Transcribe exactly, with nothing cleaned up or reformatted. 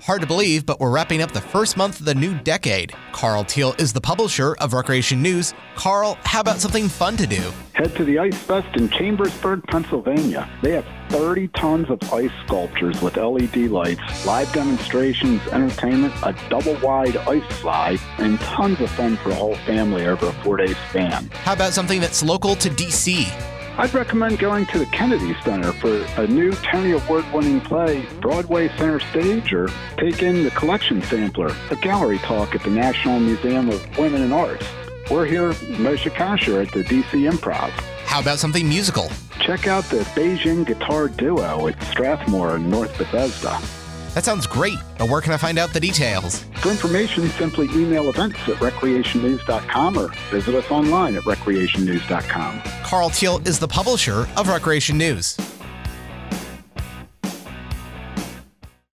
Hard to believe, but we're wrapping up the first month of the new decade. Carl Teal is the publisher of Recreation News. Carl, how about something fun to do? Head to the Ice Fest in Chambersburg, Pennsylvania. They have thirty tons of ice sculptures with L E D lights, live demonstrations, entertainment, a double-wide ice slide, and tons of fun for the whole family over a four-day span. How about something that's local to D C? I'd recommend going to the Kennedy Center for a new Tony Award-winning play, Broadway Center Stage, or take in the Collection Sampler, a gallery talk at the National Museum of Women in Arts. We're here, Moshe Kasher, at the D C Improv. How about something musical? Check out the Beijing Guitar Duo at Strathmore in North Bethesda. That sounds great, but where can I find out the details? For information, simply email events at recreation news dot com or visit us online at recreation news dot com. Carl Teal is the publisher of Recreation News.